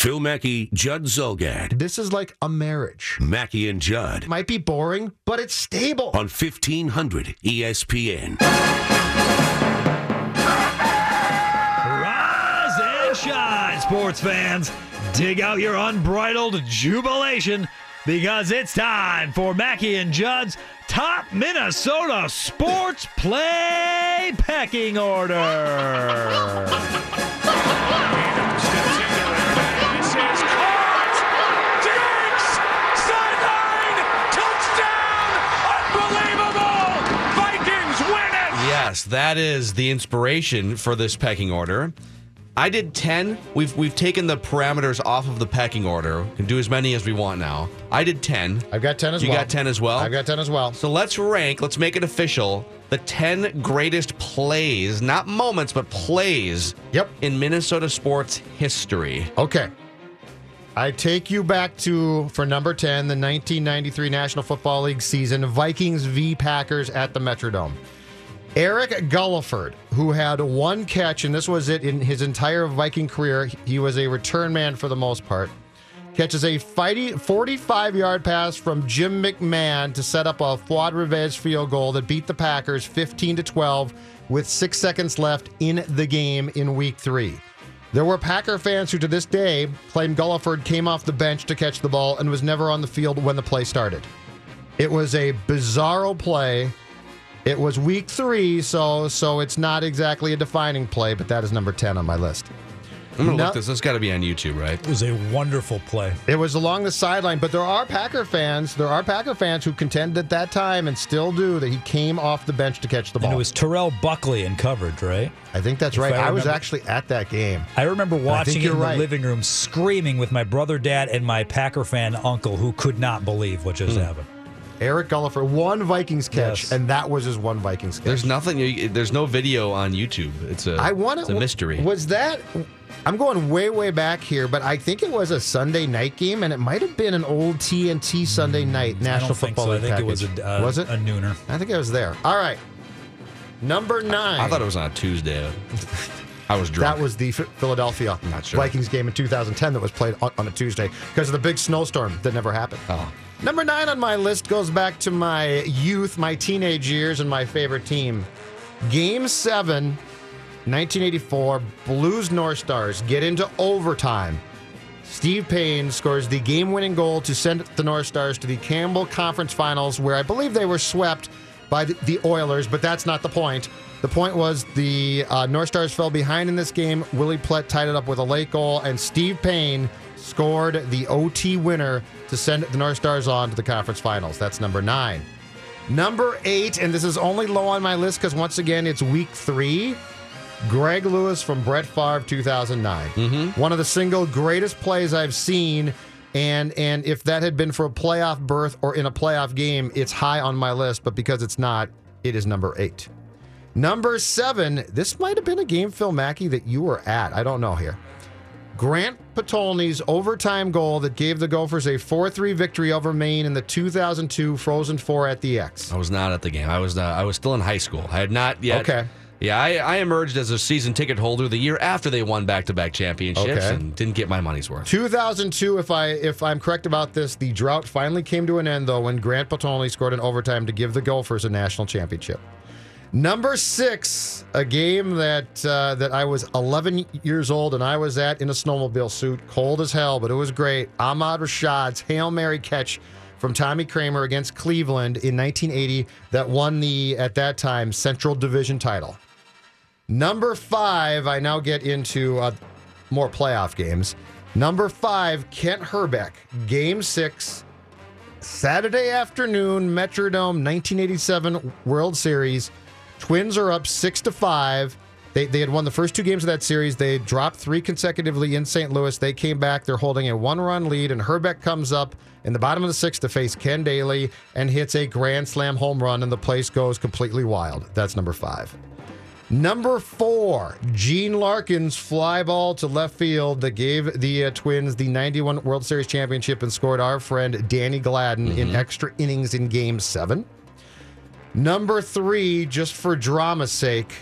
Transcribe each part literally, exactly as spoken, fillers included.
Phil Mackey, Judd Zulgad. This is like a marriage. Mackey and Judd. Might be boring, but it's stable. On fifteen hundred E S P N. Rise and shine, sports fans. Dig out your unbridled jubilation because it's time for Mackey and Judd's Top Minnesota Sports Play Pecking Order. Yes, that is the inspiration for this pecking order. I did ten. We've we've taken the parameters off of the pecking order. We can do as many as we want now. I did ten. I've got ten as you well. You got ten as well? I've got ten as well. So let's rank, let's make it official, the ten greatest plays, not moments, but plays yep. in Minnesota sports history. Okay. I take you back to, for number ten, the nineteen ninety-three National Football League season, Vikings v. Packers at the Metrodome. Eric Gulliford, who had one catch, and this was it in his entire Viking career. He was a return man for the most part. Catches a forty-five-yard pass from Jim McMahon to set up a Fuad Revez field goal that beat the Packers fifteen to twelve with six seconds left in the game in week three. There were Packer fans who to this day claim Gulliford came off the bench to catch the ball and was never on the field when the play started. It was a bizarro play. It was week three, so so it's not exactly a defining play, but that is number ten on my list. I'm going to No- look this. This got to be on YouTube, right? It was a wonderful play. It was along the sideline, but there are Packer fans. There are Packer fans who contend at that time and still do that he came off the bench to catch the ball. And it was Terrell Buckley in coverage, right? I think that's If right. I I, was remember- actually at that game. I remember watching it you're in the right. living room, screaming with my brother, dad, and my Packer fan uncle who could not believe what just happened. Eric Gulliford, one Vikings catch, Yes. and that was his one Vikings catch. There's nothing. you- There's no video on YouTube. It's a. I want It's a mystery. Was that? I'm going way, way back here, but I think it was a Sunday night game, and it might have been an old T N T Sunday night I National don't think Football so. I League think it was package. a, uh, was it? a nooner. I think I was there. All right, number nine. I thought it was on a Tuesday. I was drunk. That was the Ph- Philadelphia Not sure. Vikings game in two thousand ten that was played on, on a Tuesday because of the big snowstorm that never happened. Oh. Number nine on my list goes back to my youth, my teenage years, and my favorite team. Game seven, nineteen eighty-four, Blues North Stars get into overtime. Steve Payne scores the game-winning goal to send the North Stars to the Campbell Conference Finals, where I believe they were swept by the, the Oilers, but that's not the point. The point was the uh, North Stars fell behind in this game. Willie Plett tied it up with a late goal, and Steve Payne scored the O T winner to send the North Stars on to the conference finals. That's number nine. Number eight, and this is only low on my list because once again, it's week three. Greg Lewis from Brett Favre two thousand nine. Mm-hmm. One of the single greatest plays I've seen. And and if that had been for a playoff berth or in a playoff game, it's high on my list. But because it's not, it is number eight. Number seven, this might have been a game, Phil Mackey, that you were at. I don't know here. Grant Patolny's overtime goal that gave the Gophers a four three victory over Maine in the two thousand two Frozen Four at the X. I was not at the game. I was uh, I was still in high school. I had not yet. Okay. Yeah, I, I emerged as a season ticket holder the year after they won back-to-back championships Okay. and didn't get my money's worth. two thousand two, if I if I'm correct about this, the drought finally came to an end though when Grant Patolny scored in overtime to give the Gophers a national championship. Number six, a game that uh, that I was eleven years old and I was at in a snowmobile suit, cold as hell, but it was great. Ahmad Rashad's Hail Mary catch from Tommy Kramer against Cleveland in nineteen eighty that won the, at that time, Central Division title. Number five, I now get into uh, more playoff games. Number five, Kent Herbeck, Game six, Saturday afternoon, Metrodome, nineteen eighty-seven World Series. Twins are up six to five. They they had won the first two games of that series. They dropped three consecutively in Saint Louis. They came back. They're holding a one-run lead, and Herbeck comes up in the bottom of the sixth to face Ken Daly and hits a grand slam home run, and the place goes completely wild. That's number five. Number four, Gene Larkin's fly ball to left field that gave the uh, Twins the ninety-one World Series championship and scored our friend Danny Gladden mm-hmm. in extra innings in Game seven. Number three, just for drama's sake,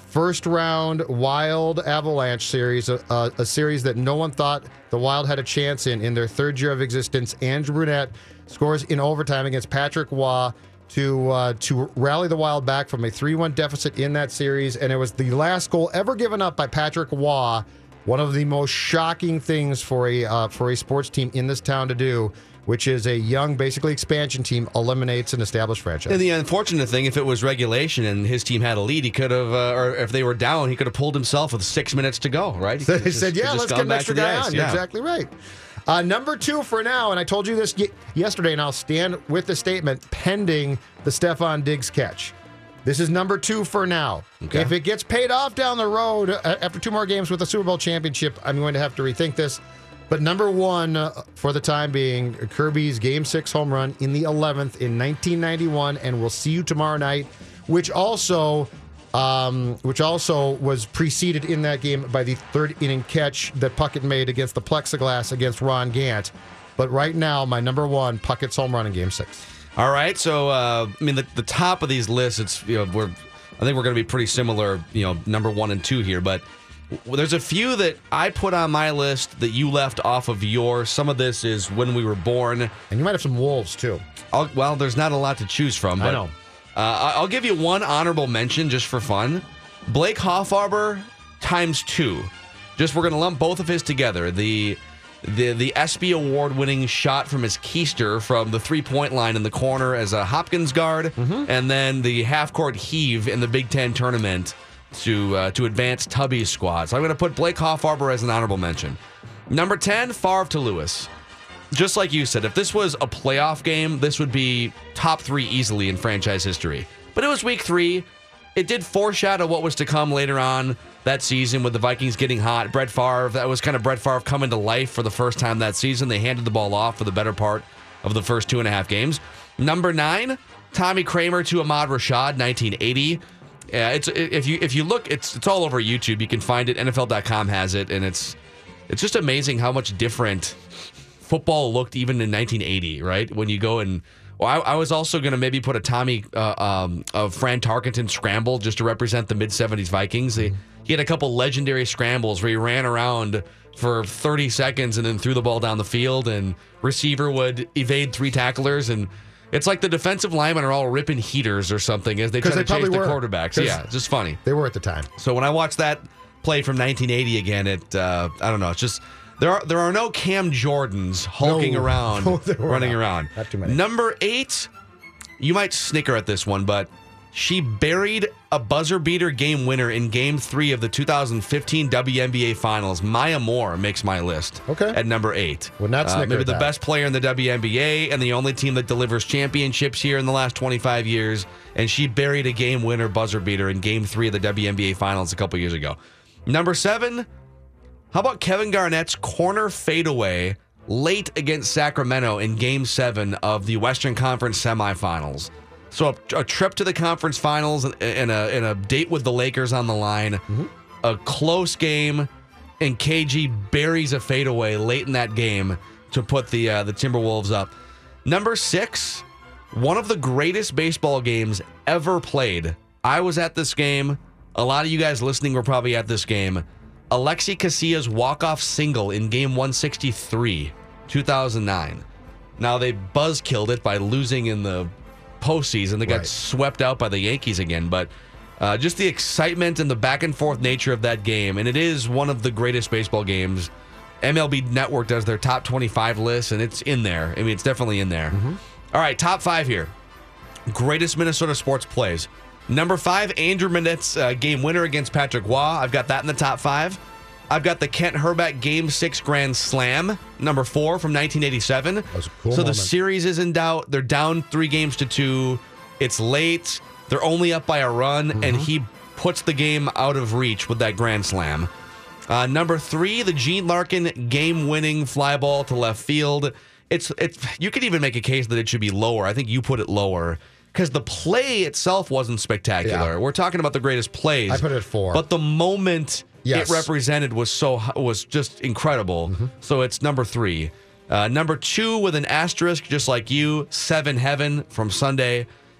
first round Wild Avalanche series, a, a, a series that no one thought the Wild had a chance in in their third year of existence. Andrew Brunette scores in overtime against Patrick Waugh to uh, to rally the Wild back from a three one deficit in that series, and it was the last goal ever given up by Patrick Waugh. One of the most shocking things for a uh, for a sports team in this town to do, which is a young, basically expansion team, eliminates an established franchise. And the unfortunate thing, if it was regulation and his team had a lead, he could have, uh, or if they were down, he could have pulled himself with six minutes to go, right? He So could they have just- said, could yeah, have let's just get gone an back extra to the guy ice. on. Yeah. You're exactly right. Uh, number two for now, and I told you this y- yesterday, and I'll stand with the statement, pending the Stefan Diggs catch. This is number two for now. Okay. If it gets paid off down the road uh, after two more games with the Super Bowl championship, I'm going to have to rethink this. But number one uh, for the time being, Kirby's Game Six home run in the eleventh in nineteen ninety-one, and we'll see you tomorrow night, which also, um, which also was preceded in that game by the third inning catch that Puckett made against the plexiglass against Ron Gant. But right now, my number one, Puckett's home run in Game Six. All right, so uh, I mean, the, the top of these lists, it's you know, we're I think we're going to be pretty similar, you know, number one and two here, but w- there's a few that I put on my list that you left off of yours. Some of this is when we were born. And you might have some Wolves, too. I'll, well, there's not a lot to choose from, but I know. Uh, I- I'll give you one honorable mention just for fun. Blake Hoffarber times two. Just we're going to lump both of his together. The the the ESPY award-winning shot from his keister from the three-point line in the corner as a Hopkins guard, Mm-hmm. and then the half-court heave in the Big Ten tournament to uh, to advance Tubby's squad. So I'm going to put Blake Hoffarber as an honorable mention. Number ten, Favre to Lewis. Just like you said, if this was a playoff game, this would be top three easily in franchise history. But it was week three. It did foreshadow what was to come later on that season with the Vikings getting hot. Brett Favre, that was kind of Brett Favre coming to life for the first time that season. They handed the ball off for the better part of the first two and a half games. Number nine, Tommy Kramer to Ahmad Rashad, nineteen eighty. Yeah, it's if you if you look, it's it's all over YouTube. You can find it. N F L dot com has it, and it's it's just amazing how much different football looked even in nineteen eighty, right? When you go and, well, I, I was also going to maybe put a Tommy, uh, um, of Fran Tarkenton scramble just to represent the mid seventies Vikings. They, he had a couple legendary scrambles where he ran around for thirty seconds and then threw the ball down the field, and receiver would evade three tacklers, and it's like the defensive linemen are all ripping heaters or something as they try they to chase probably the were. quarterbacks. 'Cause Yeah, it's just funny. They were at the time. So when I watched that play from nineteen eighty again, it uh, I don't know, it's just there are there are no Cam Jordans hulking No. around, No, there were running not. around. Not too many. Number eight, you might snicker at this one, but she buried a buzzer beater game winner in Game Three of the two thousand fifteen W N B A Finals. Maya Moore makes my list. Okay. At number eight. Would not Uh, snicker maybe at the that. best player in the W N B A and the only team that delivers championships here in the last twenty-five years. And she buried a game winner buzzer beater in Game Three of the W N B A Finals a couple years ago. Number seven, how about Kevin Garnett's corner fadeaway late against Sacramento in Game seven of the Western Conference semifinals? So a, a trip to the conference finals and, and, a, and a date with the Lakers on the line, Mm-hmm. a close game, and K G buries a fadeaway late in that game to put the uh, the Timberwolves up. Number six, one of the greatest baseball games ever played. I was at this game. A lot of you guys listening were probably at this game. Alexi Casillas' walk-off single in Game one sixty-three, two thousand nine. Now, they buzz-killed it by losing in the postseason. They got Right. swept out by the Yankees again, but uh, just the excitement and the back-and-forth nature of that game, and it is one of the greatest baseball games. M L B Network does their top twenty-five list, and it's in there. I mean, it's definitely in there. All right, top five here. Greatest Minnesota sports plays. Number five, Andrew Minette's uh, game winner against Patrick Waugh. I've got that in the top five. I've got the Kent Hrbek Game Six Grand Slam, number four from nineteen eighty-seven. That was a cool so the moment. series is in doubt. They're down three games to two. It's late. They're only up by a run, Mm-hmm. and he puts the game out of reach with that Grand Slam. Uh, number three, the Gene Larkin game-winning fly ball to left field. It's it's. You could even make a case that it should be lower. I think you put it lower because the play itself wasn't spectacular. Yeah. We're talking about the greatest plays. I put it at four. But the moment Yes. it represented was so was just incredible. Mm-hmm. So it's number three. Uh, number two with an asterisk, just like you, Seven Heaven from Sunday.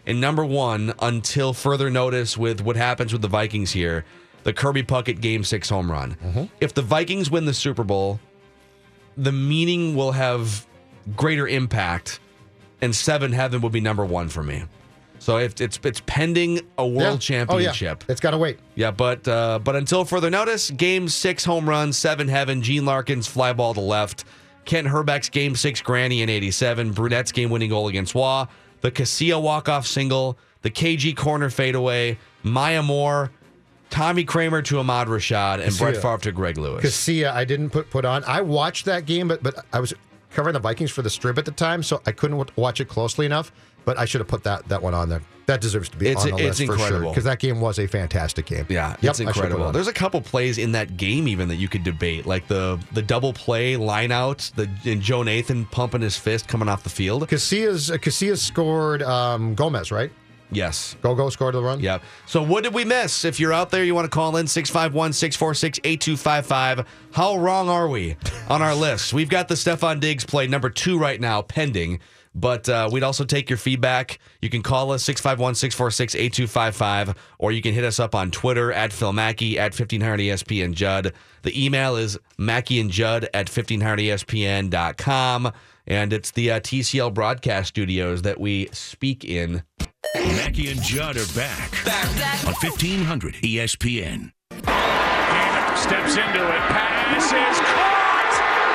And number one, until further notice with what happens with the Vikings here, the Kirby Puckett Game six home run. Mm-hmm. If the Vikings win the Super Bowl, the meaning will have greater impact, and seven heaven would be number one for me. So if it's it's pending a world Yeah. championship. Oh, yeah. It's got to wait. Yeah, but uh, but until further notice, game six home run, seven heaven, Gene Larkin's fly ball to left, Kent Herbeck's game six granny in eighty-seven, Brunette's game winning goal against Waugh, the Casilla walk-off single, the K G corner fadeaway, Maya Moore, Tommy Kramer to Ahmad Rashad, and Brett Casilla. Favre to Greg Lewis. Casilla, I didn't put put on. I watched that game, but but I was covering the Vikings for the Strip at the time, so I couldn't w- watch it closely enough. But I should have put that that one on there. That deserves to be It's- on the it's list for sure incredible. because that game was a fantastic game. Yeah, Yep, it's I should put it incredible. on. There's a couple plays in that game even that you could debate, like the the double play line out, the and Joe Nathan pumping his fist coming off the field. Casilla's uh, Casilla scored um, Gomez, right? Yes. Go go scored the run. Yep. So what did we miss? If you're out there, you want to call in six five one, six four six, eight two five five. How wrong are we on our list? We've got the Stephon Diggs play number two right now pending, but uh, we'd also take your feedback. You can call us six five one, six four six, eight two five five, or you can hit us up on Twitter at Phil Mackey, at fifteen hundred E S P N Judd. The email is mackeyandjudd at fifteen hundred E S P N dot com, and it's the uh, T C L broadcast studios that we speak in. Mackey and Judd are back, on fifteen hundred E S P N. Gainer steps into it. Pass is caught.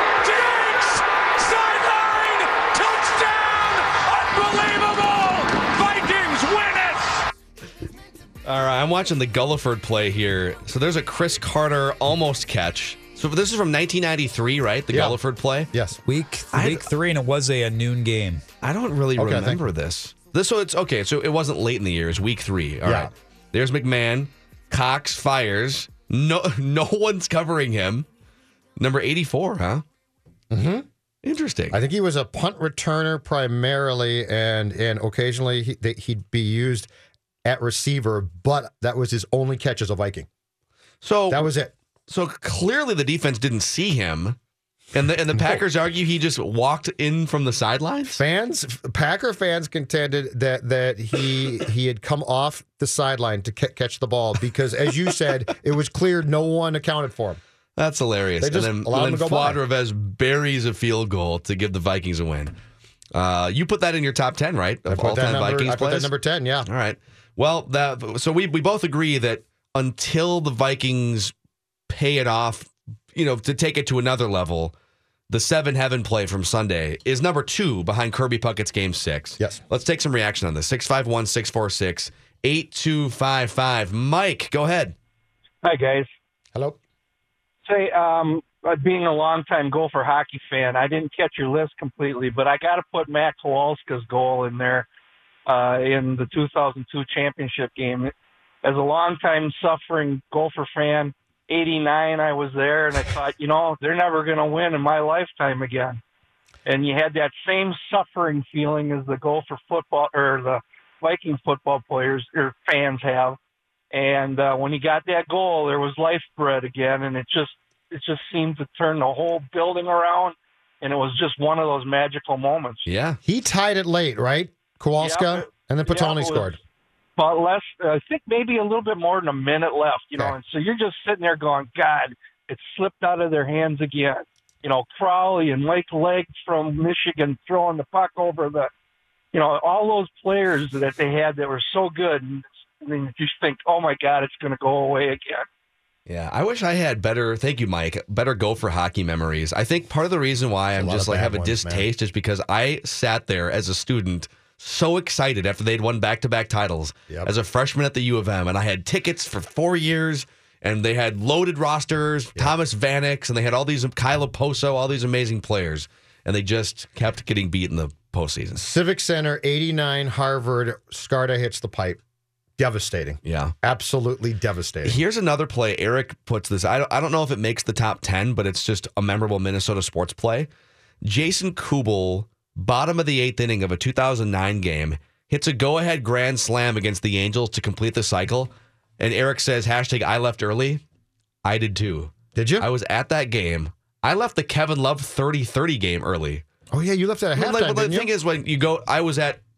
Diggs! Sideline! Touchdown! Unbelievable! Vikings win it! All right, I'm watching the Gulliford play here. So there's a Chris Carter almost catch. So this is from nineteen ninety-three, right? The Yeah. Gulliford play. Yes. Week I- week three, and it was a, a noon game. I don't really Okay, remember this. This so it's okay. So it wasn't late in the year. It's week three. All right. Yeah. There's McMahon. Cox fires. No, no one's covering him. Number eighty-four, huh? Mm-hmm. Interesting. I think he was a punt returner primarily, and and occasionally he, that he'd be used at receiver, but that was his only catch as a Viking. so That was it. so clearly the defense didn't see him, and the and the Packers argue he just walked in from the sidelines. Fans, Packer fans contended that that he he had come off the sideline to ca- catch the ball because, as you said, it was clear no one accounted for him. That's hilarious. They just and then, allowed and him then to go by. Fuad Revez buries a field goal to give the Vikings a win. Uh, you put that in your top ten, right? I Of put all that time number. Vikings I put plays. that number ten. Yeah. All right. Well, that so we we both agree that until the Vikings pay it off, you know, to take it to another level, the seven heaven play from Sunday is number two behind Kirby Puckett's game six. Yes. Let's take some reaction on this. six five one, six four six, eight two five five. Mike, go ahead. Hi, guys. Hello. Say, um, uh, being a longtime Gopher hockey fan, I didn't catch your list completely, but I got to put Matt Kowalska's goal in there uh, in the two thousand two championship game. As a longtime suffering Gopher fan, eighty-nine, I was there, and I thought, you know, they're never going to win in my lifetime again. And you had that same suffering feeling as the Gopher football or the Viking football players or fans have. And uh, when he got that goal, there was life bred again, and it just it just seemed to turn the whole building around, and it was just one of those magical moments. Yeah. He tied it late, right? Kowalska, Yeah, and then yeah, Patoni it was scored. About less, I think maybe a little bit more than a minute left, you know. Okay. And so you're just sitting there going, God, it slipped out of their hands again. You know, Crowley and Mike Legg from Michigan throwing the puck over the, you know, all those players that they had that were so good. And I mean, you just think, oh my God, it's going to go away again. Yeah, I wish I had better. Thank you, Mike. Better Gopher hockey memories. I think part of the reason why I'm lot just of like bad have a ones, distaste is because I sat there as a student, so excited after they'd won back-to-back titles Yep. as a freshman at the U of M, and I had tickets for four years, and they had loaded rosters, Thomas Vanek, and they had all these Kyla Poso, all these amazing players, and they just kept getting beat in the postseason. Civic Center, eighty-nine, Harvard. Scarda hits the pipe. Devastating. Yeah. Absolutely devastating. Here's another play. Eric puts this. I don't, I don't know if it makes the top ten, but it's just a memorable Minnesota sports play. Jason Kubel, bottom of the eighth inning of a two thousand nine game, hits a go-ahead grand slam against the Angels to complete the cycle. And Eric says, hashtag I left early. I did too. Did you? I was at that game. I left the Kevin Love thirty thirty game early. oh, yeah, you left at a Like, halftime, well, the didn't thing you? is, when you go, I was at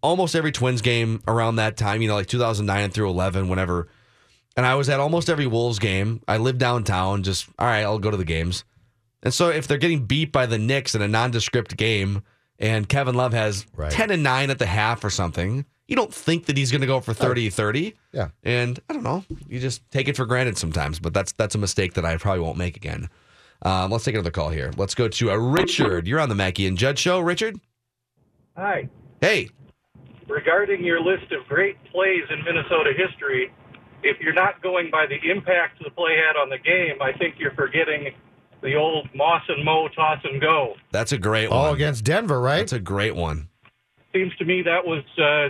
almost every Twins game around that time, you know, like two thousand nine through eleven, whenever. And I was at almost every Wolves game. I live downtown, just, all right, I'll go to the games. And so if they're getting beat by the Knicks in a nondescript game and Kevin Love has Right. ten and nine at the half or something, you don't think that he's going to go for thirty thirty. Yeah. And I don't know, you just take it for granted sometimes, but that's that's a mistake that I probably won't make again. Um, let's take another call here. Let's go to uh, Richard. You're on the Mackey and Judd show, Richard. Hi. Hey. Regarding your list of great plays in Minnesota history, if you're not going by the impact the play had on the game, I think you're forgetting the old Moss and Mo toss and go. That's a great Oh, one. against Denver, right? That's a great one. Seems to me that was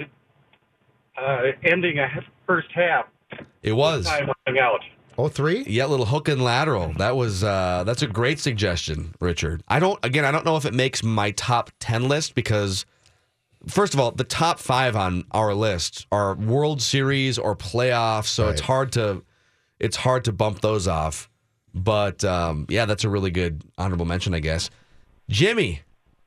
uh, uh, ending a first half. It was. Time running out. Oh, three? Yeah, little hook and lateral. That was uh, that's a great suggestion, Richard. I don't again, I don't know if it makes my top ten list because first of all, the top five on our list are World Series or playoffs, so Right. it's hard to it's hard to bump those off. But um, yeah, that's a really good honorable mention, I guess. Jimmy.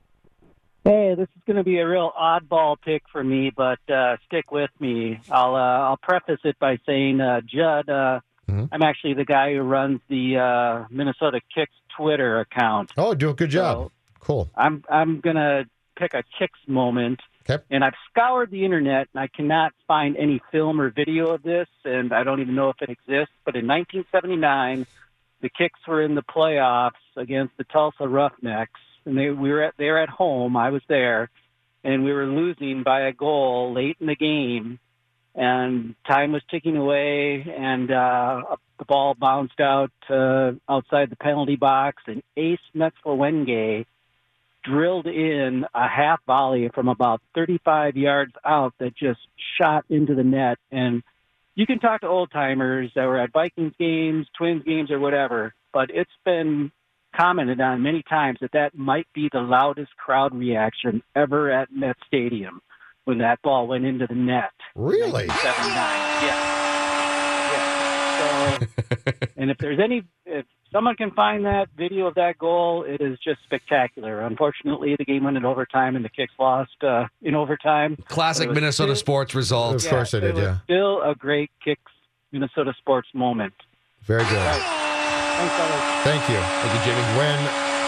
Hey, this is going to be a real oddball pick for me, but uh, stick with me. I'll uh, I'll preface it by saying, uh, Judd, uh, Mm-hmm. I'm actually the guy who runs the uh, Minnesota Kicks Twitter account. Oh, do a good job. So Cool. I'm I'm going to pick a Kicks moment. Okay. And I've scoured the internet, and I cannot find any film or video of this, and I don't even know if it exists. But in nineteen seventy-nine, the Kicks were in the playoffs against the Tulsa Roughnecks, and they we were at they were at home. I was there, and we were losing by a goal late in the game, and time was ticking away, and uh, the ball bounced out uh, outside the penalty box, and Ace Metzler-Wenge drilled in a half volley from about thirty-five yards out that just shot into the net. And you can talk to old timers that were at Vikings games, Twins games, or whatever, but it's been commented on many times that that might be the loudest crowd reaction ever at Met Stadium when that ball went into the net. Really? seventy-nine. Yeah. Yeah. So, and if there's any, if someone can find that video of that goal, it is just spectacular. Unfortunately, the game went in overtime and the Kicks lost uh, in overtime. Classic It was Minnesota still- sports results. Of course I did, it was yeah. Still a great Kicks Minnesota sports moment. Very good. Thanks, fellas. Thank you. Thank you, Jimmy. When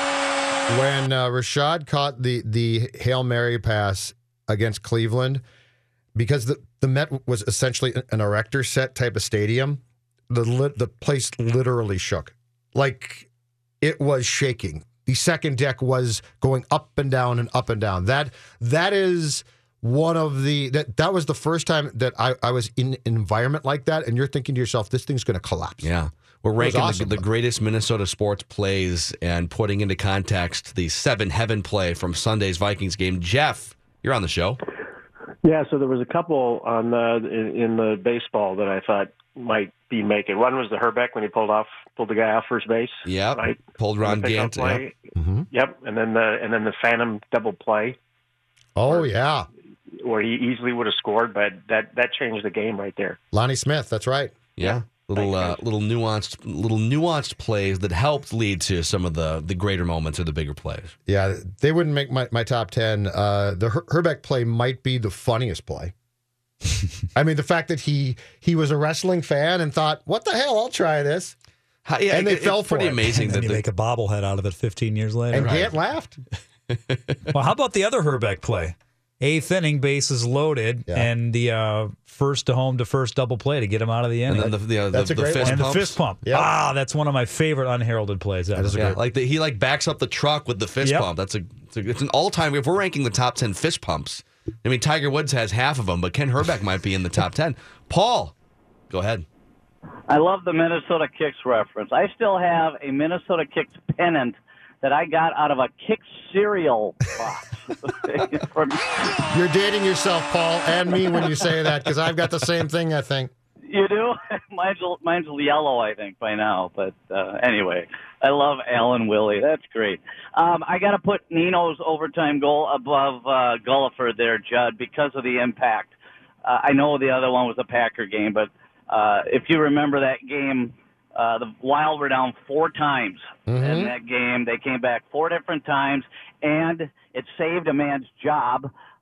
when uh, Rashad caught the the Hail Mary pass against Cleveland, because the, the Met was essentially an erector set type of stadium, the lit, the place literally shook. Like it was shaking. The second deck was going up and down and up and down. That that is one of the that that was the first time that I, I was in an environment like that, and you're thinking to yourself, this thing's going to collapse. Yeah. We're It was ranking awesome, the, the though. greatest Minnesota sports plays and putting into context the seven heaven play from Sunday's Vikings game. Jeff, you're on the show. Yeah, so there was a couple on the in, in the baseball that I thought might be making. One was the Herbeck when he pulled off pulled the guy off first base. Yep. Right? Pulled Ron The pickup Gant. play. Yep. Mm-hmm. Yep, and then the and then the Phantom double play Oh yeah, where he easily would have scored, but that that changed the game right there. Lonnie Smith. That's right. Yeah. Little uh, Thank you. little nuanced little nuanced plays that helped lead to some of the the greater moments or the bigger plays. Yeah, they wouldn't make my, my top ten. Uh, the Her- Herbeck play might be the funniest play. I mean, the fact that he he was a wrestling fan and thought, "What the hell? I'll try this," How, yeah, And they it- fell it's for pretty it. amazing And that then you the, make a bobblehead out of it fifteen years later. and Gant laughed. Well, how about the other Herbeck play? Eighth inning, bases loaded, Yeah. and the uh, first to home to first double play to get him out of the and inning. then the the, uh, That's the, a the great fist one. and the pumps. fist pump. Yep. Ah, that's one of my favorite unheralded plays ever. is a Yeah, great- like the, he like backs up the truck with the fist Yep. pump. That's a it's, a, it's an all time. If we're ranking the top ten fist pumps, I mean Tiger Woods has half of them, but Ken Herbeck might be in the top ten. Paul, go ahead. I love the Minnesota Kicks reference. I still have a Minnesota Kicks pennant that I got out of a Kicks cereal box. From, You're dating yourself, Paul, and me when you say that because I've got the same thing. I think. you do? mine's, mine's yellow, I think, by now. But uh, anyway, I love Alan Willie. That's great. Um, I got to put Nino's overtime goal above uh, Gulliford there, Judd, because of the impact. Uh, I know the other one was a Packer game, but uh, if you remember that game, uh, the Wild were down four times Mm-hmm. in that game. They came back four different times, and it saved a man's job.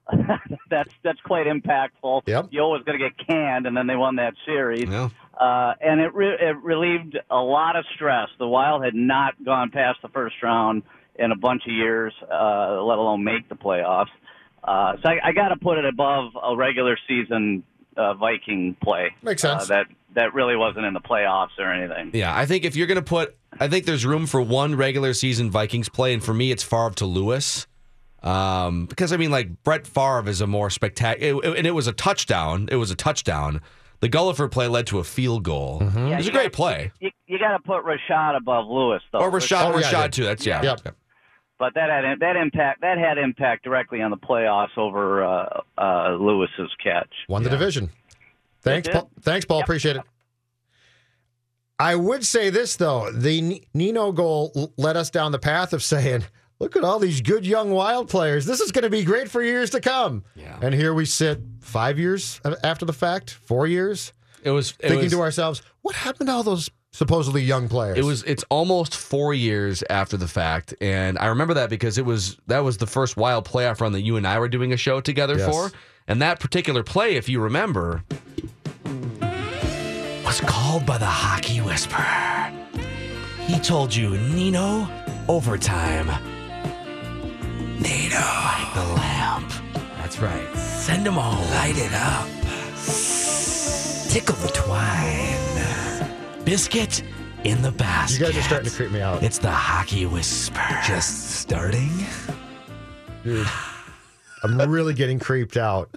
that's that's quite impactful. Yep. Yo was going to get canned, and then they won that series. Yeah. Uh, and it, re- it relieved a lot of stress. The Wild had not gone past the first round in a bunch of years, uh, let alone make the playoffs. Uh, so I, I got to put it above a regular season uh, Viking play. Makes sense. Uh, that that really wasn't in the playoffs or anything. Yeah, I think if you're going to put, I think there's room for one regular season Vikings play, and for me, it's Favre to Lewis. Um, because, I mean, like, Brett Favre is a more spectacular, and it was a touchdown. It was a touchdown. The Gulliver play led to a field goal. Mm-hmm. Yeah, it was a you great gotta, play. You, you got to put Rashad above Lewis, though. Or Rashad, Oh, yeah, Rashad yeah. too. That's, yeah. Yep. But that had that impact that had impact directly on the playoffs over uh, uh, Lewis's catch. Won the division. Thanks, It did. Paul. Thanks, Paul. Yep. Appreciate it. I would say this, though. The N- Nino goal l- led us down the path of saying, look at all these good young Wild players. This is going to be great for years to come. Yeah. And here we sit five years after the fact, four years, It was it thinking was, to ourselves, what happened to all those supposedly young players? It was. It's almost four years after the fact, and I remember that because it was that was the first Wild playoff run that you and I were doing a show together Yes. for, and that particular play, if you remember, was called by the Hockey Whisperer. He told you, Nino, overtime. Nino, light the lamp. That's right. Send them home. Light it up. Tickle the twine. Biscuit in the basket. You guys are starting to creep me out. It's the Hockey Whisper. Just starting? Dude, I'm really getting creeped out.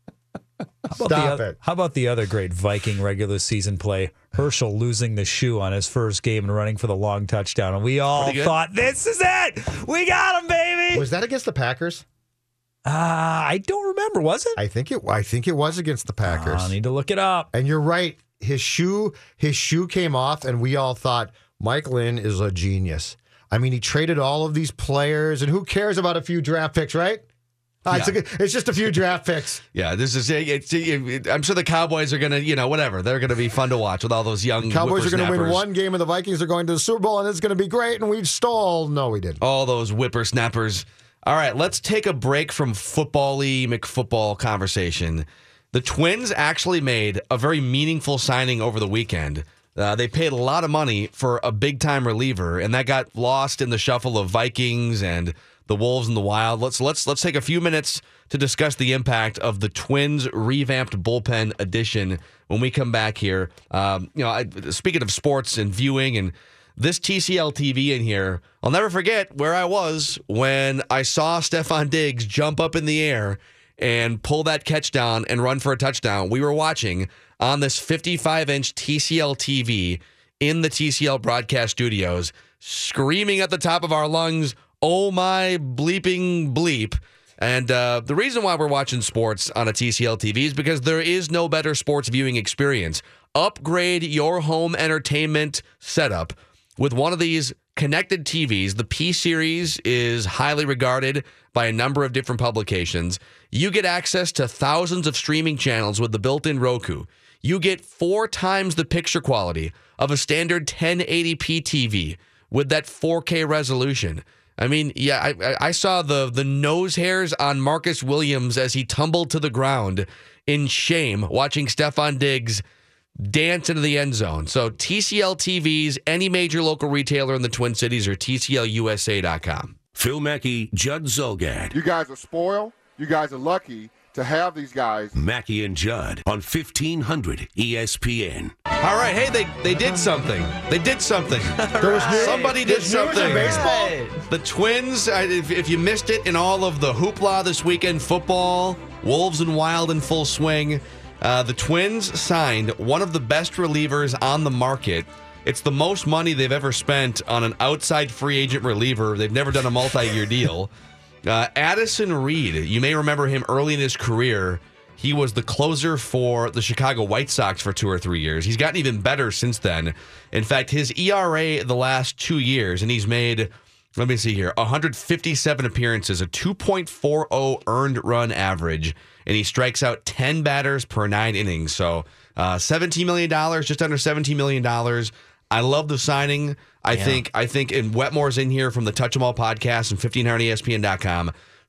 How about, Stop the, it. how about the other great Viking regular season play? Herschel losing the shoe on his first game and running for the long touchdown. And we all Pretty good. thought, this is it. We got him, baby. Was that against the Packers? Uh, I don't remember. Was it? I think it. I think it was against the Packers. I need to look it up. And you're right. His shoe, his shoe came off, and we all thought Mike Lynn is a genius. I mean, he traded all of these players, and who cares about a few draft picks, right? Uh, it's, a, it's just a few draft picks. Yeah, this is. It's, it, I'm sure the Cowboys are gonna, you know, whatever. They're gonna be fun to watch with all those young Cowboys are going to win whippersnappers. one game, and the Vikings are going to the Super Bowl, and it's going to be great. And we stole. No, we didn't. All those whippersnappers. All right, let's take a break from football-y McFootball conversation. The Twins actually made a very meaningful signing over the weekend. Uh, they paid a lot of money for a big-time reliever, and that got lost in the shuffle of Vikings and the Wolves and the Wild. Let's let's let's take a few minutes to discuss the impact of the Twins' revamped bullpen addition when we come back here. Um, you know, I, speaking of sports and viewing and this T C L T V in here, I'll never forget where I was when I saw Stefan Diggs jump up in the air and pull that catch down and run for a touchdown. We were watching on this fifty-five inch T C L T V in the T C L broadcast studios, screaming at the top of our lungs, oh my bleeping bleep. And uh, the reason why we're watching sports on a T C L T V is because there is no better sports viewing experience. Upgrade your home entertainment setup with one of these connected T Vs. The P-Series is highly regarded by a number of different publications. You get access to thousands of streaming channels with the built-in Roku. You get four times the picture quality of a standard ten eighty p T V with that four K resolution. I mean, yeah, I, I saw the the nose hairs on Marcus Williams as he tumbled to the ground in shame watching Stefan Diggs dance into the end zone. So T C L T Vs, any major local retailer in the Twin Cities, or T C L U S A dot com. Phil Mackey, Judd Zulgad. You guys are spoiled. You guys are lucky to have these guys. Mackey and Judd on fifteen hundred E S P N. All right, hey, they they did something. They did something. There was news- Somebody did there's news in something. baseball? The Twins, I- if, if you missed it in all of the hoopla this weekend, football, Wolves and Wild in full swing, uh, the Twins signed one of the best relievers on the market. It's the most money they've ever spent on an outside free agent reliever. They've never done a multi-year deal. Uh, Addison Reed, you may remember him early in his career. He was the closer for the Chicago White Sox for two or three years. He's gotten even better since then. In fact, his E R A the last two years, and he's made, let me see here, one hundred fifty-seven appearances, a two point four oh earned run average, and he strikes out ten batters per nine innings. So uh, seventeen million dollars, just under seventeen million dollars. I love the signing. I Yeah. think I think, and Wetmore's in here from the Touch 'Em All podcast and fifteen hundred E S P N dot com.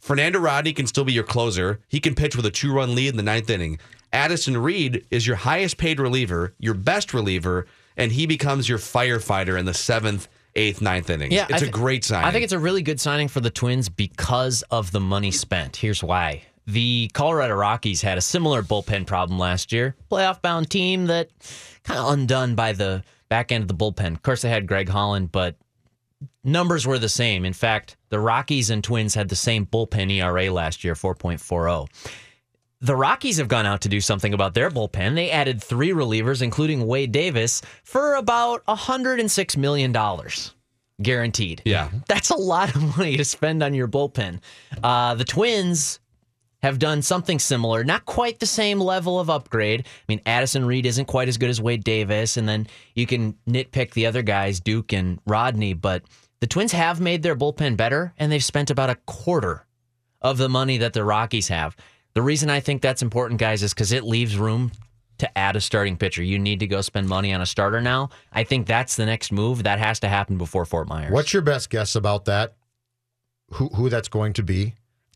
Fernando Rodney can still be your closer. He can pitch with a two-run lead in the ninth inning. Addison Reed is your highest-paid reliever, your best reliever, and he becomes your firefighter in the seventh, eighth, ninth innings. Yeah, it's I a th- great signing. I think it's a really good signing for the Twins because of the money spent. Here's why. The Colorado Rockies had a similar bullpen problem last year. Playoff-bound team that kind of undone by the back end of the bullpen. Of course, they had Greg Holland, but numbers were the same. In fact, the Rockies and Twins had the same bullpen E R A last year, four point four oh. The Rockies have gone out to do something about their bullpen. They added three relievers, including Wade Davis, for about one hundred six million dollars. Guaranteed. Yeah. That's a lot of money to spend on your bullpen. Uh, the Twins have done something similar, not quite the same level of upgrade. I mean, Addison Reed isn't quite as good as Wade Davis, and then you can nitpick the other guys, Duke and Rodney, but the Twins have made their bullpen better, and they've spent about a quarter of the money that the Rockies have. The reason I think that's important, guys, is because it leaves room to add a starting pitcher. You need to go spend money on a starter now. I think that's the next move. That has to happen before Fort Myers. What's your best guess about that? Who who that's going to be?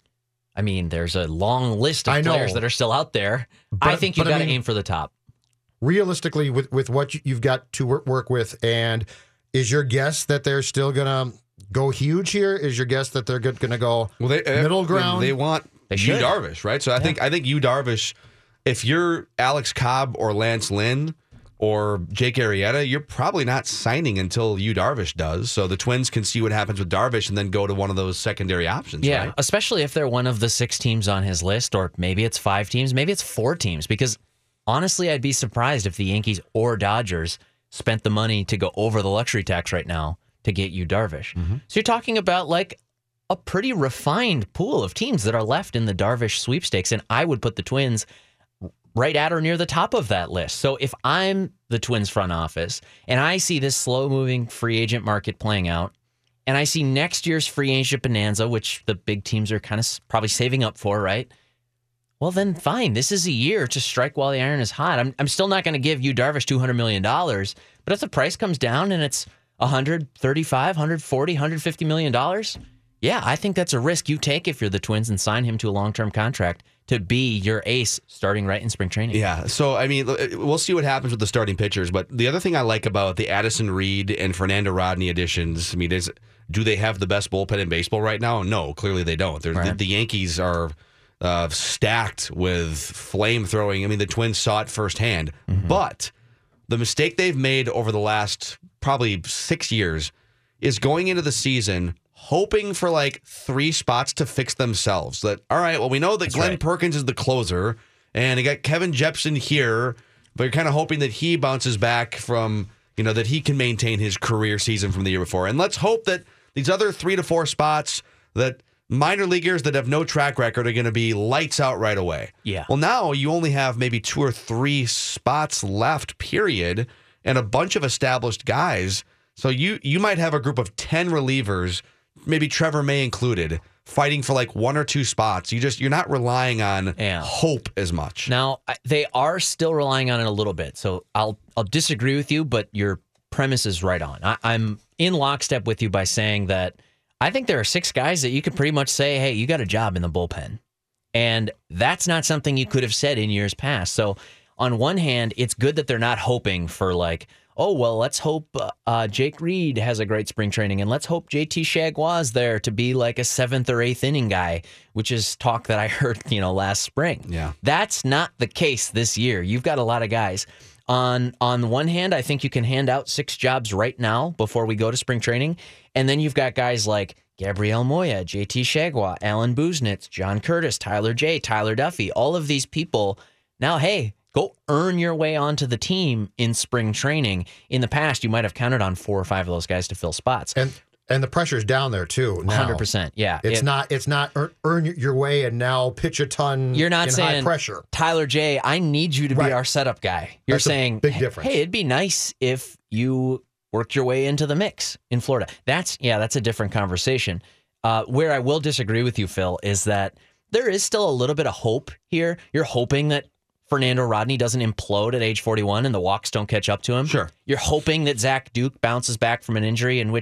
I mean, there's a long list of I know. players that are still out there. But- I think you but I got to mean- aim for the top. Realistically, with, with what you- you've got to work, work with, and is your guess that they're still going to go huge here? Is your guess that they're going to go well, they, middle ground? They, they want They Yu should. Darvish, right? So I Yeah. think I think Yu Darvish, if you're Alex Cobb or Lance Lynn or Jake Arrieta, you're probably not signing until Yu Darvish does. So the Twins can see what happens with Darvish and then go to one of those secondary options. Yeah, right? especially if they're one of the six teams on his list, or maybe it's five teams, maybe it's four teams. Because honestly, I'd be surprised if the Yankees or Dodgers spent the money to go over the luxury tax right now to get you Darvish. Mm-hmm. So you're talking about like a pretty refined pool of teams that are left in the Darvish sweepstakes, and I would put the Twins right at or near the top of that list. So if I'm the Twins front office and I see this slow-moving free agent market playing out, and I see next year's free agent bonanza, which the big teams are kind of probably saving up for, right? Well, then fine. This is a year to strike while the iron is hot. I'm I'm still not going to give you Darvish two hundred million dollars, but if the price comes down and it's one hundred thirty-five, one hundred forty, one hundred fifty million dollars, yeah, I think that's a risk you take if you're the Twins and sign him to a long-term contract to be your ace starting right in spring training. Yeah, so I mean, we'll see what happens with the starting pitchers. But the other thing I like about the Addison Reed and Fernando Rodney additions, I mean, is do they have the best bullpen in baseball right now? No, clearly they don't. They're, Right. the, the Yankees are uh, stacked with flame throwing. I mean, the Twins saw it firsthand. Mm-hmm. But the mistake they've made over the last probably six years is going into the season hoping for like three spots to fix themselves. That, all right, well, we know that That's Glenn right. Perkins is the closer, and you got Kevin Jepson here, but you're kind of hoping that he bounces back from, you know, that he can maintain his career season from the year before. And let's hope that these other three to four spots that minor leaguers that have no track record are going to be lights out right away. Yeah. Well, now you only have maybe two or three spots left, period, and a bunch of established guys. So you you might have a group of ten relievers, maybe Trevor May included, fighting for like one or two spots. You just you're not relying on Yeah. hope as much. Now, I- they are still relying on it a little bit. So I'll I'll disagree with you, but your premise is right on. I, I'm in lockstep with you by saying that I think there are six guys that you could pretty much say, hey, you got a job in the bullpen. And that's not something you could have said in years past. So on one hand, it's good that they're not hoping for like, oh, well, let's hope uh, uh, Jake Reed has a great spring training, and let's hope J T Chagoua's there to be like a seventh or eighth inning guy, which is talk that I heard, you know, last spring. Yeah. That's not the case this year. You've got a lot of guys. On on one hand, I think you can hand out six jobs right now before we go to spring training, and then you've got guys like Gabriel Moya, J T Chagois, Alan Buznitz, John Curtis, Tyler J, Tyler Duffy, all of these people. Now, hey, go earn your way onto the team in spring training. In the past, you might have counted on four or five of those guys to fill spots. And and the pressure's down there too. Now. one hundred percent, yeah. It's It- not. It's not earn, earn your way and now pitch a ton. You're not in saying, high pressure. Tyler J, I need you to Right. be our setup guy. You're That's a saying, big difference. hey, it'd be nice if you worked your way into the mix in Florida. That's, yeah, that's a different conversation. Uh, where I will disagree with you, Phil, is that there is still a little bit of hope here. You're hoping that Fernando Rodney doesn't implode at age forty-one and the walks don't catch up to him. Sure. You're hoping that Zach Duke bounces back from an injury in which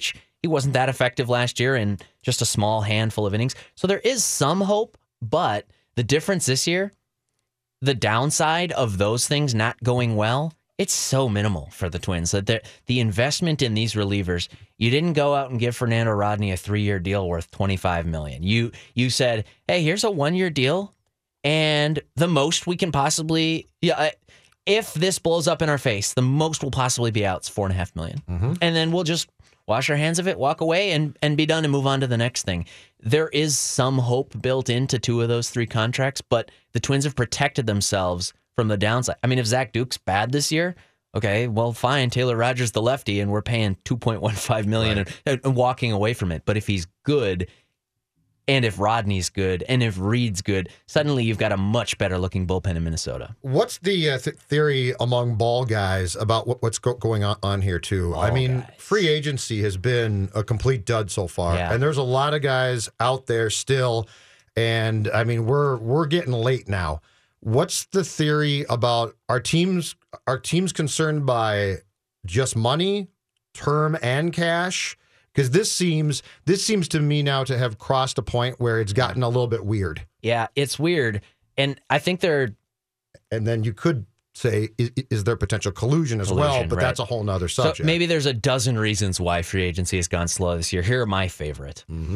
He wasn't that effective last year in just a small handful of innings. So there is some hope, but the difference this year, the downside of those things not going well, it's so minimal for the Twins. That the, the investment in these relievers, you didn't go out and give Fernando Rodney a three-year deal worth twenty-five million dollars. You you said, hey, here's a one-year deal, and the most we can possibly, yeah, if this blows up in our face, the most will possibly be out is four and a half million, Mm-hmm. and then we'll just wash our hands of it, walk away, and and be done and move on to the next thing. There is some hope built into two of those three contracts, but the Twins have protected themselves from the downside. I mean, if Zach Duke's bad this year, okay, well, fine. Taylor Rogers, the lefty, and we're paying two point one five million dollars Right. and, and walking away from it. But if he's good, and if Rodney's good, and if Reed's good, suddenly you've got a much better looking bullpen in Minnesota. What's the uh, th- theory among ball guys about what, what's go- going on, on here, too? Ball I mean, guys. free agency has been a complete dud so far. Yeah. And there's a lot of guys out there still. And, I mean, we're we're getting late now. What's the theory about our teams? Are teams concerned by just money, term, and cash? Because this seems this seems to me now to have crossed a point where it's gotten a little bit weird. Yeah, it's weird. And I think they're... And then you could say, is, is there potential collusion as well? Collusion, But right. that's a whole nother subject. So maybe there's a dozen reasons why free agency has gone slow this year. Here are my favorite. Mm-hmm.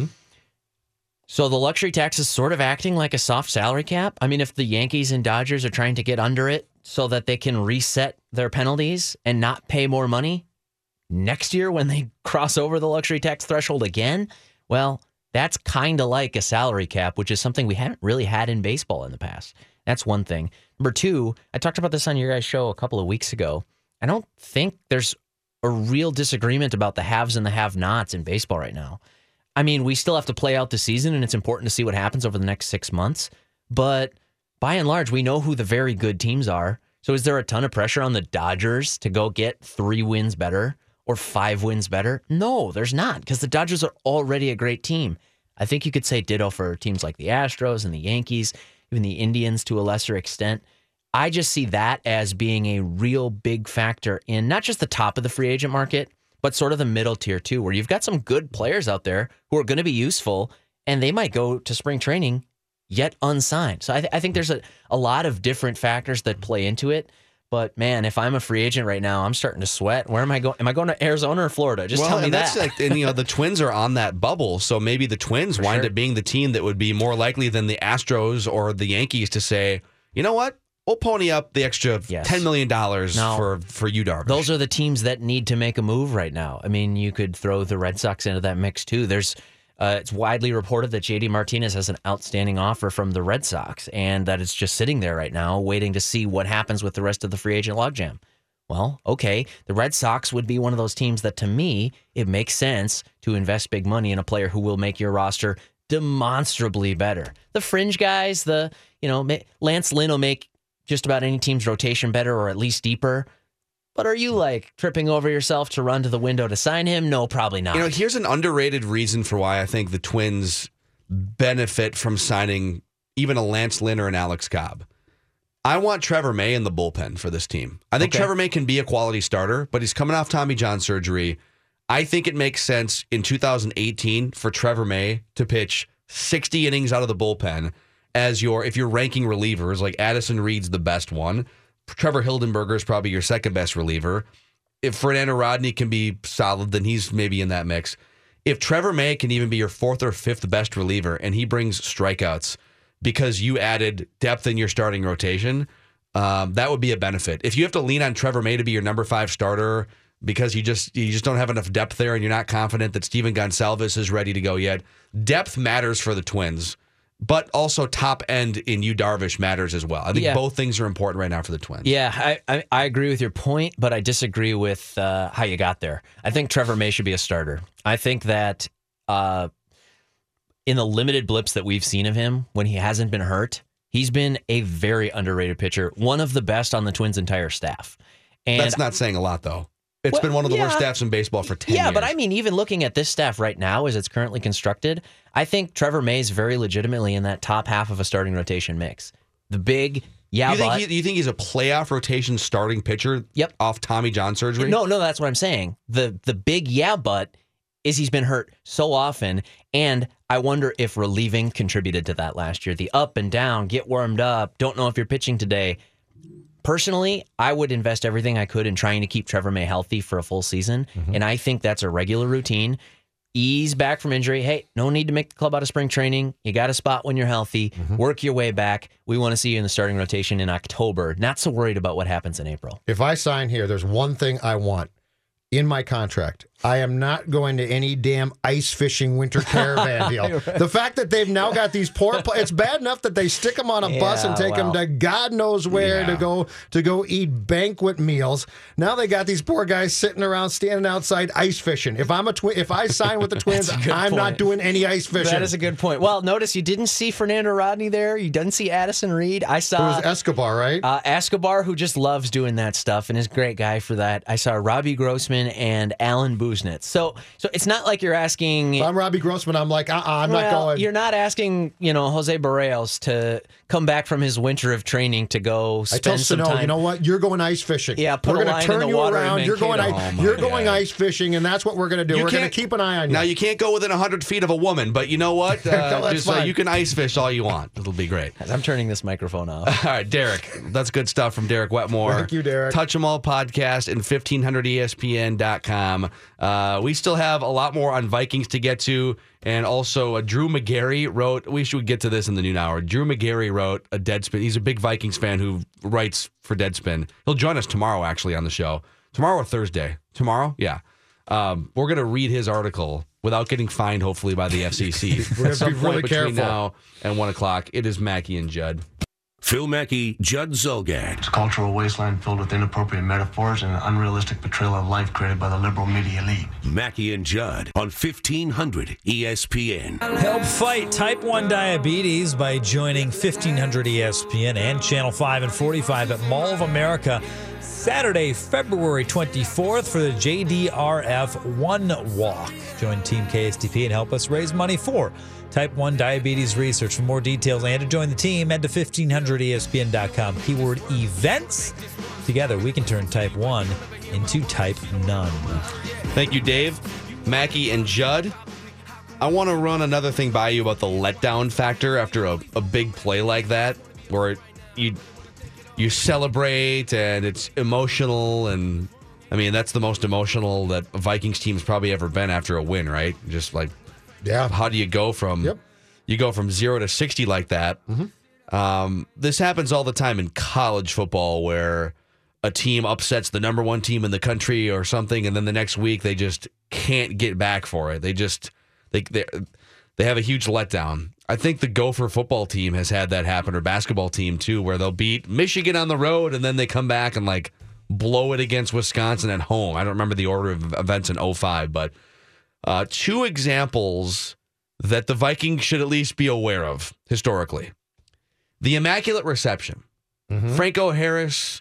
So the luxury tax is sort of acting like a soft salary cap. I mean, if the Yankees and Dodgers are trying to get under it so that they can reset their penalties and not pay more money next year when they cross over the luxury tax threshold again, well, that's kind of like a salary cap, which is something we haven't really had in baseball in the past. That's one thing. Number two, I talked about this on your guys' show a couple of weeks ago. I don't think there's a real disagreement about the haves and the have-nots in baseball right now. I mean, we still have to play out the season, and it's important to see what happens over the next six months. But by and large, we know who the very good teams are. So is there a ton of pressure on the Dodgers to go get three wins better or five wins better? No, there's not, because the Dodgers are already a great team. I think you could say ditto for teams like the Astros and the Yankees, even the Indians to a lesser extent. I just see that as being a real big factor in not just the top of the free agent market, but sort of the middle tier too, where you've got some good players out there who are going to be useful, and they might go to spring training yet unsigned. So I, th- I think there's a, a lot of different factors that play into it. But man, if I'm a free agent right now, I'm starting to sweat. Where am I going? Am I going to Arizona or Florida? Just well, tell me and that. that's like, and you know, the Twins are on that bubble, so maybe the Twins For wind sure. up being the team that would be more likely than the Astros or the Yankees to say, you know what, we'll pony up the extra Yes. ten million dollars Now, for for you, Darvish. Those are the teams that need to make a move right now. I mean, you could throw the Red Sox into that mix too. There's, uh, it's widely reported that J D Martinez has an outstanding offer from the Red Sox, and that it's just sitting there right now, waiting to see what happens with the rest of the free agent logjam. Well, okay, the Red Sox would be one of those teams that, to me, it makes sense to invest big money in a player who will make your roster demonstrably better. The fringe guys, the you know, Lance Lynn will make just about any team's rotation better or at least deeper. But are you like tripping over yourself to run to the window to sign him? No, probably not. You know, here's an underrated reason for why I think the Twins benefit from signing even a Lance Lynn or an Alex Cobb. I want Trevor May in the bullpen for this team. I think Okay. Trevor May can be a quality starter, but he's coming off Tommy John surgery. I think it makes sense in two thousand eighteen for Trevor May to pitch sixty innings out of the bullpen as your, if you're ranking relievers, like Addison Reed's the best one. Trevor Hildenberger is probably your second best reliever. If Fernando Rodney can be solid, then he's maybe in that mix. If Trevor May can even be your fourth or fifth best reliever and he brings strikeouts because you added depth in your starting rotation, um, that would be a benefit. If you have to lean on Trevor May to be your number five starter because you just you just don't have enough depth there and you're not confident that Steven Gonsalves is ready to go yet, depth matters for the Twins. But also top end in Yu Darvish matters as well. I think Yeah. both things are important right now for the Twins. Yeah, I, I, I agree with your point, but I disagree with uh, how you got there. I think Trevor May should be a starter. I think that uh, in the limited blips that we've seen of him when he hasn't been hurt, he's been a very underrated pitcher, one of the best on the Twins' entire staff. And That's not saying a lot, though. It's Well, been one of the worst yeah. staffs in baseball for ten yeah, years. but I mean, even looking at this staff right now as it's currently constructed, I think Trevor May is very legitimately in that top half of a starting rotation mix. The big, yeah, you think, but he, you think he's a playoff rotation starting pitcher Yep. off Tommy John surgery? no, no, that's what I'm saying. The the big yeah, but is he's been hurt so often, and I wonder if relieving contributed to that last year. The up and down, get warmed up, don't know if you're pitching today. Personally, I would invest everything I could in trying to keep Trevor May healthy for a full season, mm-hmm. and I think that's a regular routine. Ease back from injury. Hey, no need to make the club out of spring training. You got a spot when you're healthy. Mm-hmm. Work your way back. We want to see you in the starting rotation in October. Not so worried about what happens in April. If I sign here, there's one thing I want in my contract. I am not going to any damn ice fishing winter caravan deal. Right. The fact that they've now got these poor, it's bad enough that they stick them on a yeah, bus and take well, them to God knows where yeah. to go to go eat banquet meals. Now they got these poor guys sitting around, standing outside ice fishing. If I'm a twin, if I sign with the Twins, I'm point. not doing any ice fishing. That is a good point. Well, notice you didn't see Fernando Rodney there. You didn't see Addison Reed. I saw it was Escobar, right? Uh, Escobar, who just loves doing that stuff and is a great guy for that. I saw Robbie Grossman and Alan Buznitz. So. So it's not like you're asking. If I'm Robbie Grossman, I'm like, uh-uh, I'm well, not going. You're not asking, you know, Jose Barrios to come back from his winter of training to go spend I told some Sano, time. you know what? You're going ice fishing. Yeah, put we're a going line to turn in the you water around. You're going, oh ice, you're going ice fishing, and that's what we're going to do. You we're going to keep an eye on you. Now, you can't go within one hundred feet of a woman, but you know what? Uh, no, just uh, you can ice fish all you want. It'll be great. I'm turning this microphone off. All right, Derek. That's good stuff from Derek Wetmore. Thank you, Derek. Touch 'em All podcast and fifteen hundred E S P N dot com. Uh, we still have a lot more on Vikings to get to. And also, uh, Drew McGarry wrote, we should get to this in the noon hour. Drew McGarry wrote a Deadspin. He's a big Vikings fan who writes for Deadspin. He'll join us tomorrow, actually, on the show. Tomorrow or Thursday? Tomorrow? Yeah. Um, we're going to read his article without getting fined, hopefully, by the F C C. We're going to be really between careful. now and one o'clock. It is Mackey and Judd. Phil Mackey, Judd Zulgad. It's a cultural wasteland filled with inappropriate metaphors and an unrealistic portrayal of life created by the liberal media elite. Mackey and Judd on fifteen hundred E S P N. Help fight type one diabetes by joining fifteen hundred E S P N and Channel five and forty-five at Mall of America Saturday, February twenty-fourth for the J D R F One Walk. Join Team K S T P and help us raise money for type one diabetes research. For more details and to join the team, head to fifteen hundred E S P N dot com. Keyword events. Together, we can turn type one into type none. Thank you, Dave. Mackey and Judd. I want to run another thing by you about the letdown factor after a, a big play like that, where you you celebrate and it's emotional. And I mean, that's the most emotional that a Vikings team's probably ever been after a win, right? Just like, yeah. How do you go from yep. you go from zero to sixty like that? Mm-hmm. Um, this happens all the time in college football, where a team upsets the number one team in the country or something, and then the next week they just can't get back for it. They just they they they have a huge letdown. I think the Gopher football team has had that happen, or basketball team too, where they'll beat Michigan on the road and then they come back and like blow it against Wisconsin at home. I don't remember the order of events in oh five, but uh, two examples that the Vikings should at least be aware of historically. The Immaculate Reception. Mm-hmm. Franco Harris,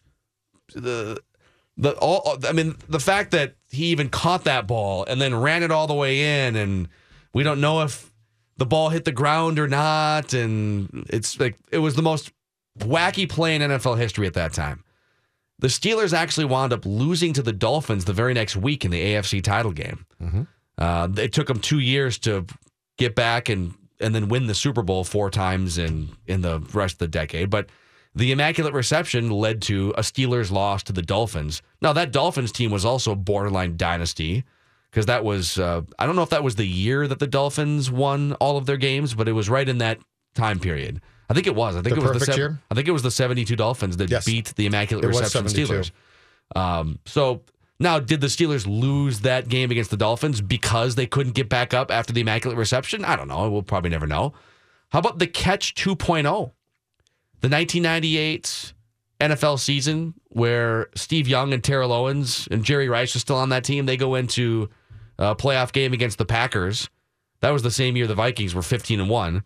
the the all I mean the fact that he even caught that ball and then ran it all the way in, and we don't know if the ball hit the ground or not, and it's like it was the most wacky play in N F L history at that time. The Steelers actually wound up losing to the Dolphins the very next week in the A F C title game. Mm-hmm. Uh, it took them two years to get back and and then win the Super Bowl four times in in the rest of the decade. But the Immaculate Reception led to a Steelers loss to the Dolphins. Now, that Dolphins team was also borderline dynasty, because that was, uh, I don't know if that was the year that the Dolphins won all of their games, but it was right in that time period. I think it was. I think The it was the perfect seven, year? I think it was the seventy-two Dolphins that Yes. beat the Immaculate It was Reception seventy-two. Steelers. Um, so now, did the Steelers lose that game against the Dolphins because they couldn't get back up after the Immaculate Reception? I don't know. We'll probably never know. How about the Catch two point oh? The nineteen ninety-eight N F L season where Steve Young and Terrell Owens and Jerry Rice are still on that team. They go into a playoff game against the Packers. That was the same year the Vikings were fifteen and one.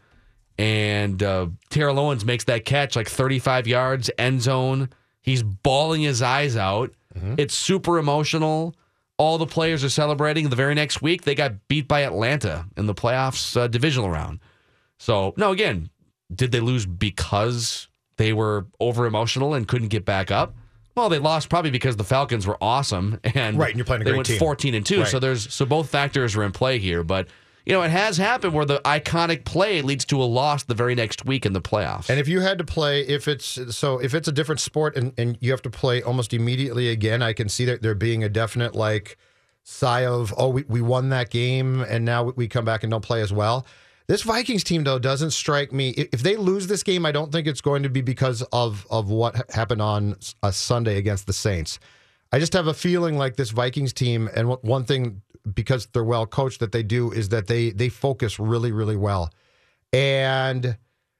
And uh, Terrell Owens makes that catch like thirty-five yards, end zone. He's bawling his eyes out. Mm-hmm. It's super emotional. All the players are celebrating. The very next week, they got beat by Atlanta in the playoffs uh, divisional round. So, no, again, did they lose because they were over emotional and couldn't get back up? Well, they lost probably because the Falcons were awesome, and right, and you're playing a they great went team. fourteen and two. Right. So there's so both factors are in play here. But you know, it has happened where the iconic play leads to a loss the very next week in the playoffs. And if you had to play, if it's so, if it's a different sport and, and you have to play almost immediately again, I can see that there being a definite like sigh of, oh, we, we won that game and now we come back and don't play as well. This Vikings team, though, doesn't strike me. If they lose this game, I don't think it's going to be because of, of what happened on a Sunday against the Saints. I just have a feeling like this Vikings team, and one thing, because they're well coached, that they do is that they they focus really, really well. And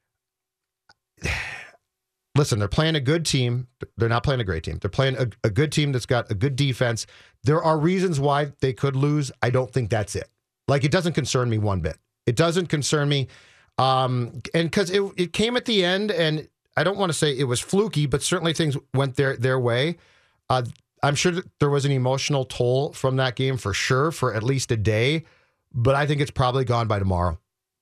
listen, they're playing a good team. They're not playing a great team. They're playing a, a good team that's got a good defense. There are reasons why they could lose. I don't think that's it. Like, it doesn't concern me one bit. It doesn't concern me. Um, and because it, it came at the end, and I don't want to say it was fluky, but certainly things went their, their way. Uh, I'm sure that there was an emotional toll from that game for sure, for at least a day, but I think it's probably gone by tomorrow.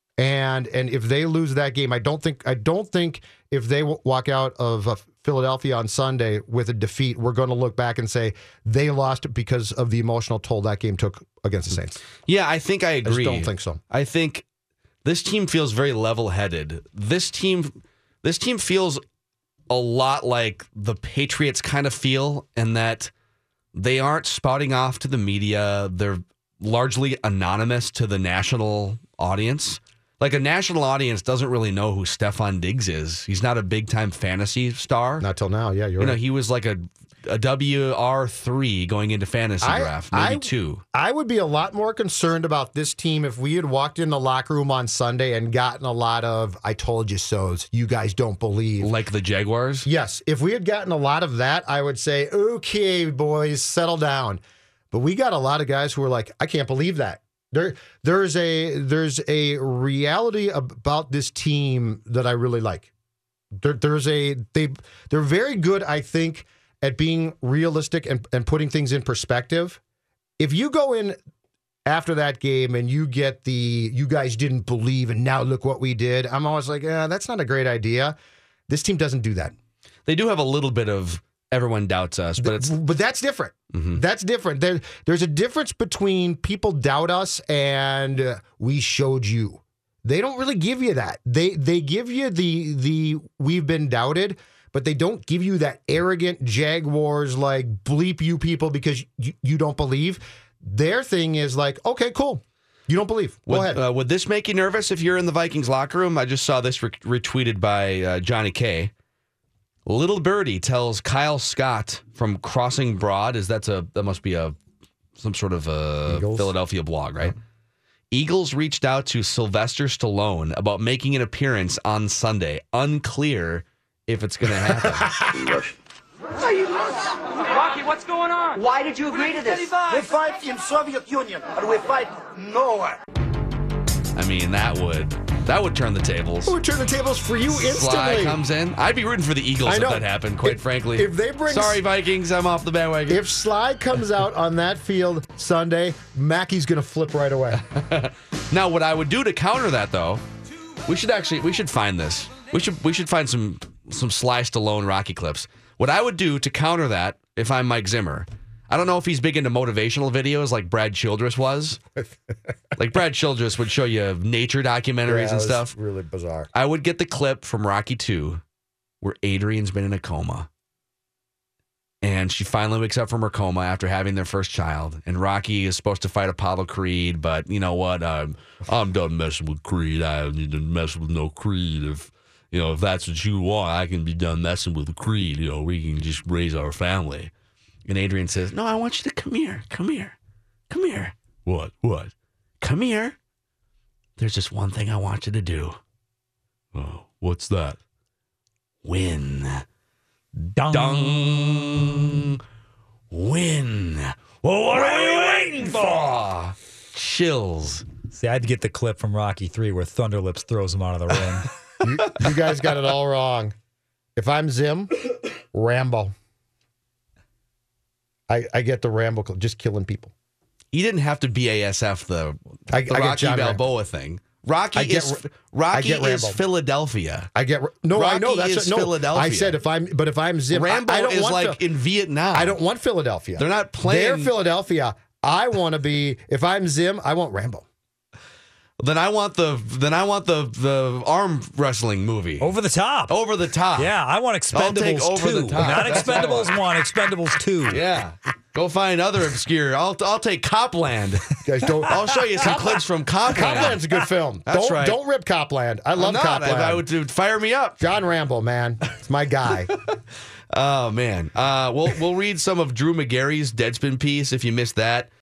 And and if they lose that game, I don't think I don't think if they w- walk out of uh, Philadelphia on Sunday with a defeat, we're going to look back and say they lost because of the emotional toll that game took against the Saints. Yeah, I think I agree. I just don't think so. I think this team feels very level-headed. This team, this team feels a lot like the Patriots kind of feel, in that they aren't spouting off to the media. They're largely anonymous to the national audience. Like, a national audience doesn't really know who Stefon Diggs is. He's not a big-time fantasy star. Not till now, yeah, you're you know, right. he was like a, a W R three going into fantasy I- draft, maybe I- two. I would be a lot more concerned about this team if we had walked in the locker room on Sunday and gotten a lot of "I told you so's." You guys don't believe, like the Jaguars. Yes, if we had gotten a lot of that, I would say, "Okay, boys, settle down." But we got a lot of guys who were like, "I can't believe that." There, there's a there's a reality about this team that I really like. There, there's a they they're very good, I think, at being realistic and, and putting things in perspective. If you go in after that game and you get the "you guys didn't believe and now look what we did," I'm always like, eh, that's not a great idea. This team doesn't do that. They do have a little bit of everyone doubts us, but it's But that's different. Mhm. That's different. There, there's a difference between people doubt us and uh, we showed you. They don't really give you that. They they give you the the we've been doubted, but they don't give you that arrogant Jaguars like bleep you people because you, you don't believe. Their thing is like, okay, cool. You don't believe. Go would, ahead. Uh, would this make you nervous if you're in the Vikings locker room? I just saw this re- retweeted by uh, Johnny K. Little Birdie tells Kyle Scott from Crossing Broad, is that's a that must be a some sort of a Eagles? Philadelphia blog, right? Eagles reached out to Sylvester Stallone about making an appearance on Sunday. Unclear if it's going to happen. Are you nuts? Rocky, what's going on? Why did you agree to this? We fight in Soviet Union, and we fight nowhere. I mean, that would that would turn the tables. Who would turn the tables for you instantly? Sly comes in. I'd be rooting for the Eagles I if know. that happened, quite If- frankly. if they bring- Sorry, Vikings, I'm off the bandwagon. If Sly comes out on that field Sunday, Mackey's going to flip right away. Now, what I would do to counter that, though, we should actually we should find this. We should we should find some some Sly Stallone Rocky clips. What I would do to counter that, if I'm Mike Zimmer, I don't know if he's big into motivational videos like Brad Childress was. Like Brad Childress would show you nature documentaries Yeah, and it was stuff. Really bizarre. I would get the clip from Rocky two where Adrian's been in a coma. And she finally wakes up from her coma after having their first child. And Rocky is supposed to fight Apollo Creed, but you know what? I'm I'm done messing with Creed. I don't need to mess with no Creed. If you know, if that's what you want, I can be done messing with Creed. You know, we can just raise our family. And Adrian says, "No, I want you to come here. Come here. Come here." What? What? Come here. There's just one thing I want you to do. Oh, what's that? Win. Dong. Dong. Win. Well, what are we waiting for? Chills. See, I'd get the clip from Rocky three where Thunderlips throws him out of the ring. you, you guys got it all wrong. If I'm Zim, Rambo. I, I get the Rambo, just killing people. He didn't have to B A S F the, I- the I get Rocky John Balboa thing. Rocky I get, is I Rocky get is Rambo. Philadelphia. I get no. Rocky I know that's is no. Philadelphia. I said if I'm, but if I'm Zim, Rambo I, I don't is want like Phil- in Vietnam. I don't want Philadelphia. They're not playing. They're Philadelphia. I want to be. If I'm Zim, I want Rambo. Then I want the then I want the the arm wrestling movie. Over the top. Over the top. Yeah, I want I'll take Expendables over two. the top. Not That's what I Expendables one, Expendables two. Yeah. Go find other obscure. I'll I'll take Copland. Guys, don't. I'll show you some clips from Copland. Copland's a good film. That's don't, right. Don't rip Copland. I love I'm not. Copland. I, I would dude, fire me up. John Rambo, man, it's my guy. Oh man. Uh, we'll we'll read some of Drew McGarry's Deadspin piece if you missed that.